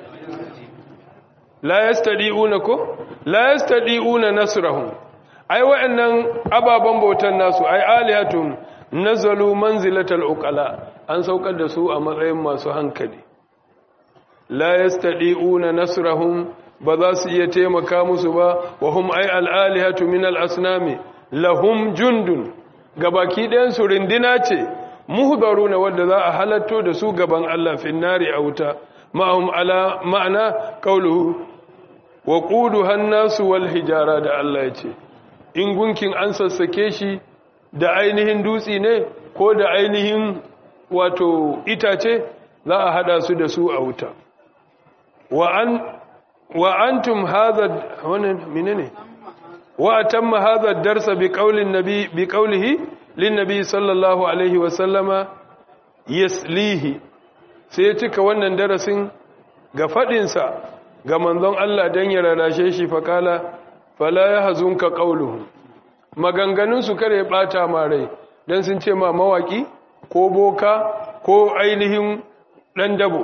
la yastadi'una ko la yastadi'una nasrahum ai wa'annan ababan bautan nasu ai alihatum nazalu manzilatal uqala an saukar da su a matsayin masu hankali la yastadi'una nasrahum ba za su iya taimaka musu ba wa hum ai al alihatu min al asnami lahum jundun gabaki ɗayan su rindina ce muhdaruna wanda za a halatto da su gaban Allah finnari a wuta ma'hum ala ma'ana qawluhu wa quduha an-nasu wal hijara da Allah ya ce in gunkin an sassake shi da ainihin dutsi ne ko da ainihin wato itace za a hada su da su a wuta wa an wa antum hadha wannan menene wa atamma hadha ad-darsa bi qawlin nabi bi qawlihi linnabi sallallahu alaihi wasallama yaslihi sai ya cika wannan darasin ga fadinsa ga manzon Allah dan ya rarashe shi fakala fala yahzunka qawluhum maganganun su kare bata ma rai dan sun ce ma mawaki ko boka ko ainihin dan dabo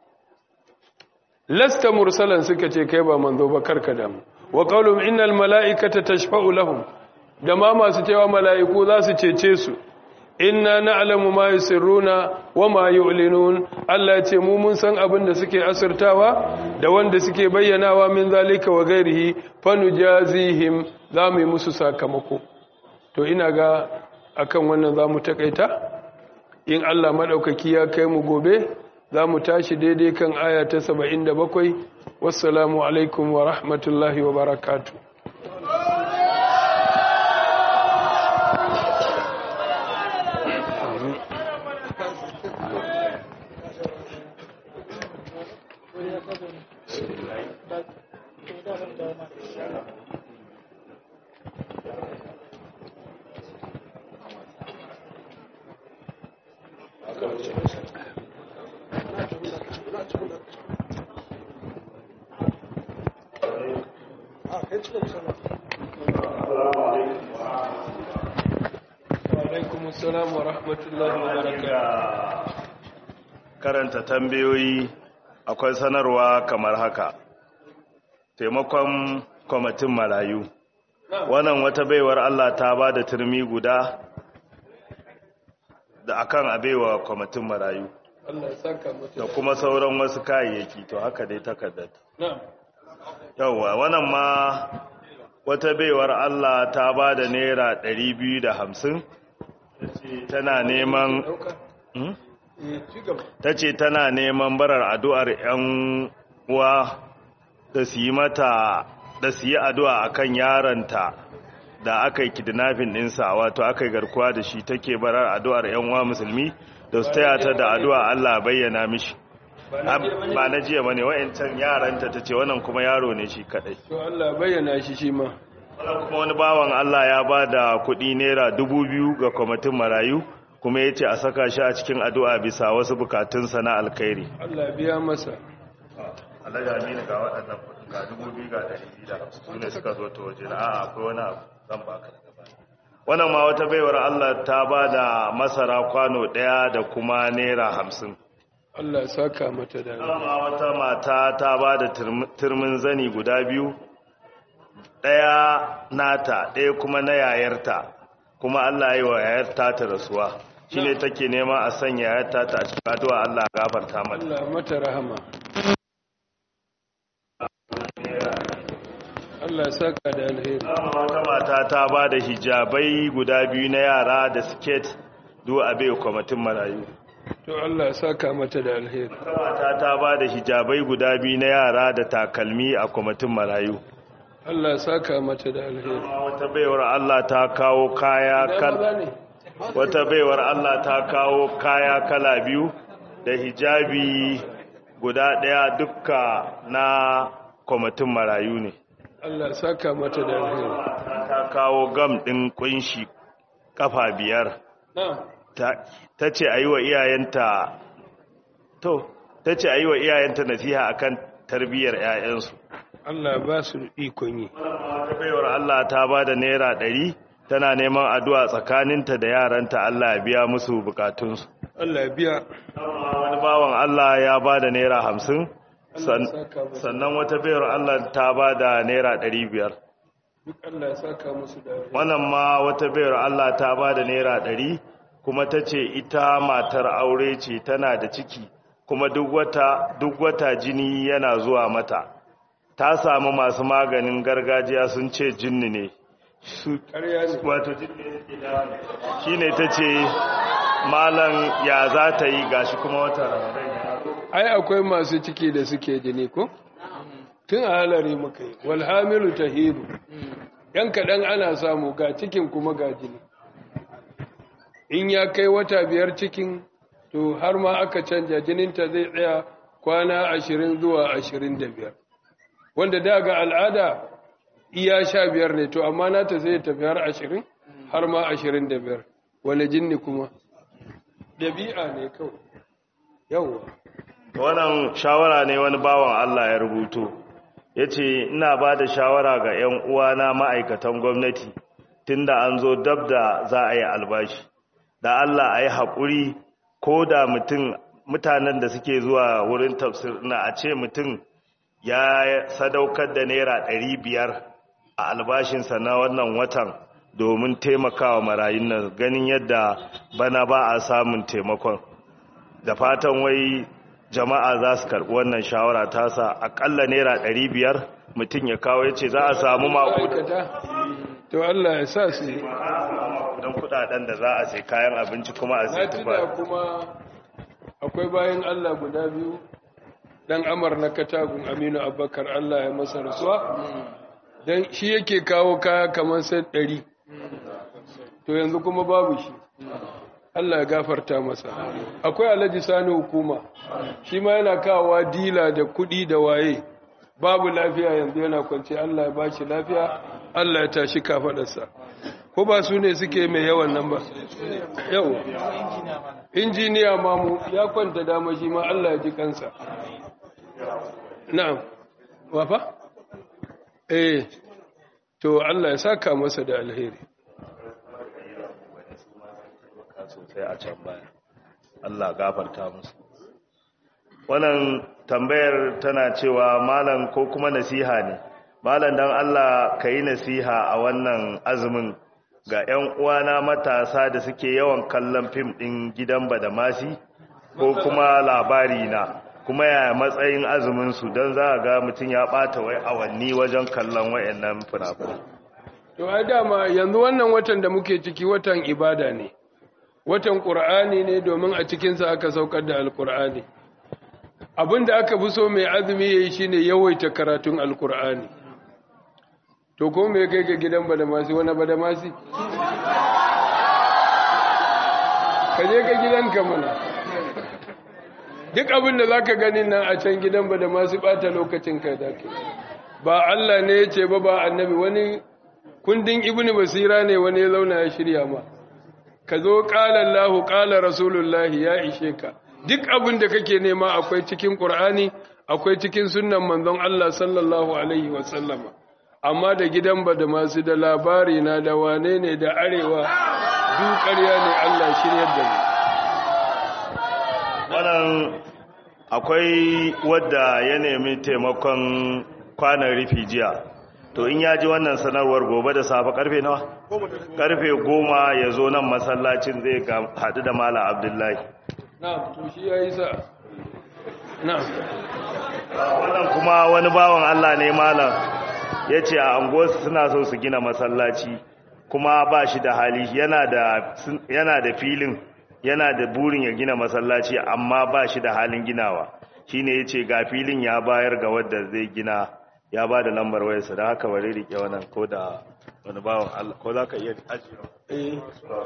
lasta mursalan suka ce kai ba manzo ba karkada mu wa qawlum innal malaikata tashfa'u lahum da ma masu cewa mala'iku za su cece su inna na'lamu ma yusirruna wa ma yu'linun Allah ce mu mun san abin da suke asirtawa da wanda suke bayyanawa min zalika wa ghairihi fanujazihim za mu yi musu sakamako to ina ga akan wannan za mu takaita in Allah madaukaki ya kai mu gobe za mu tashi daidai kan aya ta saba'in da bakwai wassalamu alaikum wa rahmatullahi wa barakatuh Assalamu alaikum wa rahmatullahi assalam wa rahmatullahi wa barakatuh. Karanta tambayoyi akwai sanarwa kamar haka. Taimakon kwamitin marayu. Wannan wata baiwar Allah ta ba da turmi guda da akan abewa kwamitin marayu. Allah ya saka mata. Da kuma sauran wasu kayayyaki to haka dai takardar. Na'am. Yawwa wannan ma wata baiwar Allah ta ba da naira ɗari biyu da hamsin. Tana neman ta ce tana neman barar addu'ar ‘yan uwa da su yi mata da su yi addu'a a kan yaronta da aka yi kidnapping ɗinsa wato aka yi garkuwa da shi take barar addu'ar ‘yan uwa musulmi da su taya ta da addu'a Allah bayyana mishi. Ba na jiya ba ne wa'yancan yaranta ta ce wannan kuma yaro ne shi kaɗai. To Allah bayyana shi shi ma. Wannan kuma wani bawan Allah ya ba da kuɗi naira dubu biyu ga kwamitin marayu kuma ya ce a saka shi a cikin addu'a bisa wasu bukatunsa na alkhairi. Allah biya masa. Allah ya amina ga waɗannan kuɗin ga dubu biyu ga ɗari biyu da hamsin su ne suka zo ta waje na a'a akwai wani abu zan baka daga baya. Wannan ma wata baiwar Allah ta ba da masara kwano ɗaya da kuma naira hamsin. Allah saka mata da Wannan ma wata mata ta ba da turmin zani guda biyu ɗaya nata ɗaya kuma na yayarta kuma Allah ya yi wa yayarta ta rasuwa shi ne take nema a sanya yayarta ta a cikin addu'a Allah gafarta mata. Allah mata rahama. Allah saka da alheri. Wata mata ta ba da hijabai guda biyu na yara da siket duk a bai kwamitin marayu. To Allah saka mata da alheri. Wata mata ta ba da hijabai guda biyu na yara da takalmi a kwamitin marayu. Allah saka mata da alheri. Wata baiwar Allah ta kawo kaya kal Wata baiwar Allah ta kawo kaya kala biyu da hijabi guda ɗaya dukka na kwamitin marayu ne. Allah saka mata da alheri. Ta kawo gam ɗin kunshi kafa biyar. Ta ce a yi wa iyayenta to ta ce a yi wa iyayenta nasiha akan tarbiyyar 'ya'yansu. Allah ba su ikon yi. Wata baiwar Allah ta ba da naira ɗari tana neman addu'a tsakaninta da yaranta Allah ya biya musu bukatunsu. Allah biya. Wani bawan Allah ya ba da naira hamsin sannan wata baiwar Allah ta ba da naira ɗari biyar. Duk Allah ya saka musu da alheri. Wannan ma wata baiwar Allah ta ba da naira ɗari kuma ta ce ita matar aure ce tana da ciki kuma duk wata duk wata jini yana zuwa mata. Ta samu masu maganin gargajiya sun ce jinni ne wato shi ne ta ce malam ya za ta yi gashi kuma wata ramadan ya ai akwai masu ciki da suke jini ko tun a halari muka yi walhamilu ta hibu yan kaɗan ana samu ga cikin kuma ga jini in ya kai wata biyar cikin to har ma aka canja jininta zai tsaya kwana ashirin zuwa ashirin da biyar wanda da ga al'ada iya sha biyar ne to amma nata zai tafi har ashirin har ma ashirin da biyar wani jinni kuma ɗabi'a ne kawai yawwa wannan shawara ne wani bawan Allah ya rubuto ya ce ina ba da shawara ga 'yan uwana ma'aikatan gwamnati tunda an zo dab da za a yi albashi da Allah a yi haƙuri ko da mutanen da suke zuwa wurin tafsir na a ce mutum ya sadaukar da naira ɗari biyar a albashinsa na wannan watan domin taimakawa marayun nan ganin yadda bana ba a samun taimakon da fatan wai jama'a za su karɓi wannan shawara tasa aƙalla naira ɗari biyar mutum ya kawo ya ce za a samu maƙudan to Allah ya sa su yi don kudaden da za a sai kayan abinci kuma a sai tufa kuma akwai bayan Allah guda biyu dan Amar na Katagun Aminu Abubakar Allah ya masa rasuwa dan shi yake kawo kaya kamar sai ɗari to yanzu kuma babu shi Allah ya gafarta masa akwai Alhaji Sani Hukuma shi ma yana kawowa dila da kudi da waye babu lafiya yanzu yana kwance Allah ya bashi lafiya Allah ya tashi kafadarsa ko ba su ne suke mai yawan nan ba yau injiniya mamu ya kwanta dama shi ma Allah ya ji kansa na'am wafa eh to Allah ya saka masa da alheri gabata sosai a can baya Allah gafarta musu. Wannan tambayar tana cewa malam ko kuma nasiha ne, malam dan Allah ka yi nasiha a wannan azumin ga 'yan uwana matasa da suke yawan kallon fim ɗin gidan badamasi ko kuma labari na, kuma yaya matsayin azuminsu don za a ga mutum ya ɓata wai awanni wajen kallon wayannan fina-finai. To ai dama yanzu wannan watan da muke ciki watan ibada ne, watan ƙur'ani ne, domin a cikinsa aka saukar da alƙur'ani. Abin da aka fi so mai azumi ya yi shi ne yawaita karatun alƙur'ani. To ko me kai ga gidan badamasi, wani badamasi? Ka je ka gidanka mana. Duk abin da za ka gani nan a can gidan badamasi ɓata lokacin ka da ke. Ba Allah ne ya ce ba, ba annabi, wani kundin ibn basira ne wani ya zauna ya shirya ma. Ka zo ƙala Allahu ƙala Rasulullahi ya ishe ka. Duk abin da kake nema akwai cikin Qur'ani, akwai cikin sunnan manzon Allah sallallahu alaihi wa sallama. Amma da gidan ba da masu da labari na da wane ne da arewa duk ƙarya ne, Allah shiryar da mu. Wannan akwai wadda ya nemi taimakon kwanan rufi jiya, to in ya ji wannan sanarwar gobe da safe karfe nawa? Karfe goma ya zo nan masallacin zai haɗu da Malam Abdullahi. Na'am, to shi yayi sa. Na'am. Wannan kuma wani bawan Allah ne malam, ya ce a anguwarsu suna so su gina masallaci kuma ba shi da hali, yana da filin, yana da burin ya gina masallaci amma ba shi da halin ginawa. Shi ne ya ce ga filin ya bayar ga wadda zai gina, ya ba da lambar wayarsa, da haka bari rike wannan ko da wani bawan Allah, ko za ka iya ajiye?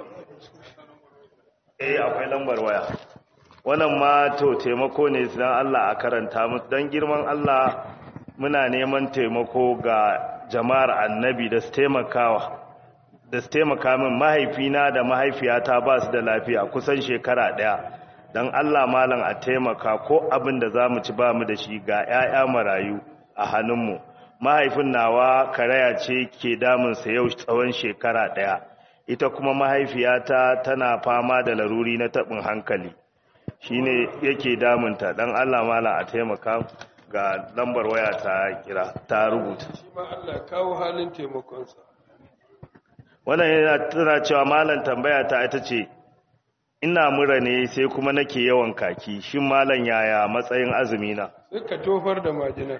Eh, akwai lambar waya. Wannan ma to taimako ne don Allah a karanta mu, don girman Allah muna neman taimako ga jama'ar annabi da su taimakawa da su taimaka min. Mahaifina da mahaifiyata ba su da lafiya kusan shekara ɗaya, don Allah malam a taimaka, ko abin da za mu ci ba mu da shi, ga 'ya'ya marayu a hannunmu. Mahaifin nawa karaya ce ke damunsa yau tsawon shekara ɗaya, ita kuma mahaifiyata tana fama da laruri na taɓin hankali, shi ne yake damunta. don Allah malam a taimaka, ga lambar waya ta kira ta rubuta. Shi ma Allah kawo halin taimakonsa. Wannan yana tana cewa malam tambaya ta ita ce, ina mura ne sai kuma nake yawan kaki, shin malam yaya matsayin azumi na? Sai ka tofar da majinar.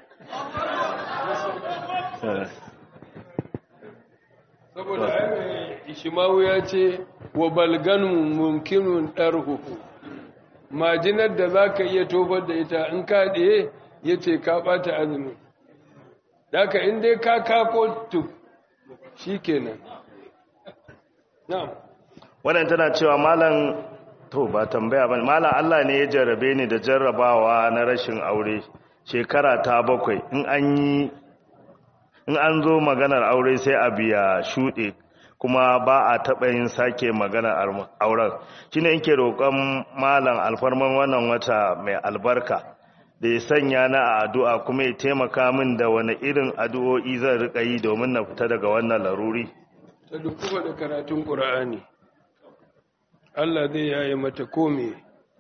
Saboda ai mai Ishimawu ya ce wa balganun mumkinun ɗarhuhu, majinar da za ka iya tofar da ita in ka ɗaya ya ce ka ɓata azumi. Daka in dai ka kako tuk shi kenan. Na'am. Wannan tana cewa malam, to ba tambaya ba, malam Allah ne ya jarrabe ni da jarrabawa na rashin aure shekara ta bakwai, in an yi in an zo maganar aure sai a biya shuɗe, kuma ba a taɓa yin sake maganar auren. Shi ne yake roƙon malam alfarman wannan wata mai albarka da ya sanya na a addu'a, kuma ya taimaka min da wani irin addu'o'i zan riƙa yi domin na fita daga wannan laruri. Ta dukkuwa da karatun ƙura'ani, Allah zai yaye mata kome.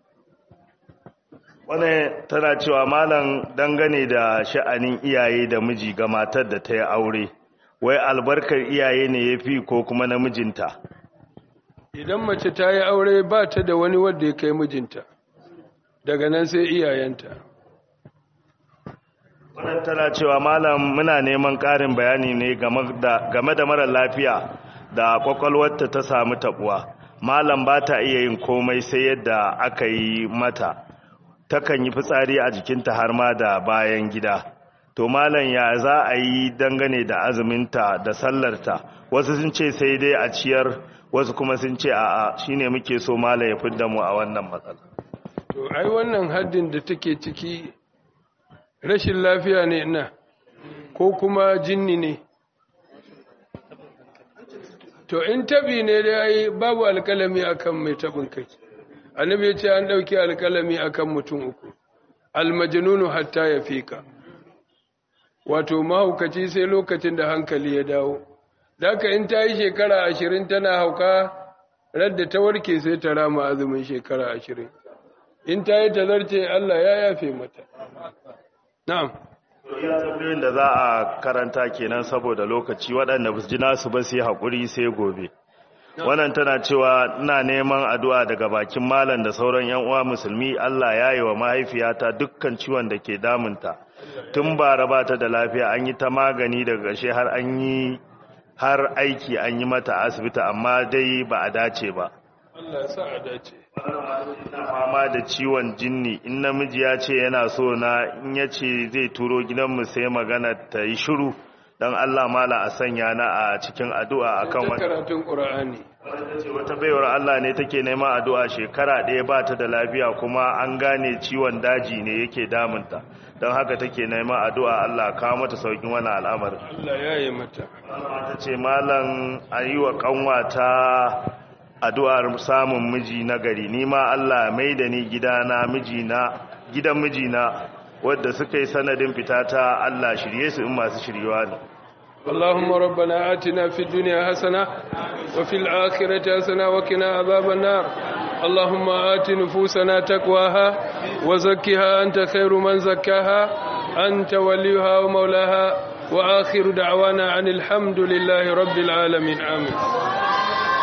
Wani tana cewa malam dangane da sha'anin iyaye da miji ga matar da ta yi aure, wai albarkar iyaye ne ya fi ko kuma na mijinta? Idan mace ta yi aure ba ta da wani wadda ya kai mijinta, daga nan sai iyayenta. Wannan tana cewa malam muna neman ƙarin bayani ne game da mara lafiya da kwakwalwarta ta samu tabuwa. Malam ba ta iya yin komai sai yadda aka yi mata, takan yi fitsari a jikinta har ma da bayan gida. To malam ya za a yi dangane da azuminta da sallarta? Wasu sun ce sai dai a ciyar, wasu kuma sun ce a'a, shine muke so malam ya fidda mu a wannan matsala. To ai wannan haddin da take ciki rashin lafiya ne ina ko kuma jinni ne? To in tabi ne dai babu alkalami akan mai tabin kai. Annabi ya ce an dauki alkalami akan mutum uku. Almajnunu hatta ya fika. Wato mahaukaci sai lokacin da hankali ya dawo. Daka in ta yi shekara ashirin tana hauka radda ta warke sai ta rama azumin shekara ashirin in ta yi tazarce Allah ya yafe mata na'am ya tambayoyin da za a karanta kenan saboda lokaci waɗanda ba su ji nasu ba sai haƙuri sai gobe wannan tana cewa ina neman addu'a daga bakin malam da sauran yan uwa musulmi Allah ya yi wa mahaifiyata dukkan ciwon da ke damunta tun ba raba ta da lafiya an yi ta magani daga ƙarshe har an yi har aiki an yi mata asibiti amma dai ba a dace ba Allah ya sa a dace ina fama da ciwon jinni in namiji ya ce yana so na in ya ce zai turo gidanmu sai magana ta yi shiru don Allah mala a sanya na a cikin addu'a akan wata karatun Qur'ani wata baiwar Allah ne take neman addu'a shekara ɗaya ba ta da lafiya kuma an gane ciwon daji ne yake damunta don haka take neman addu'a Allah kawo mata saukin wani al'amarin Allah ya yi mata ta ce malam ayiwa kanwata addu'ar samun miji na gari ni ma Allah mai da ni gidana mijina gidan mijina wadda suka yi sanadin fitata Allah shirye su in masu shiryewa ne اللهم ربنا آتنا في الدنيا حسنة وفي الآخرة حسنة وقنا عذاب النار اللهم آت نفوسنا تقواها وزكها أنت خير من زكاها أنت وليها ومولاها وآخر دعوانا عن الحمد لله رب العالمين آمين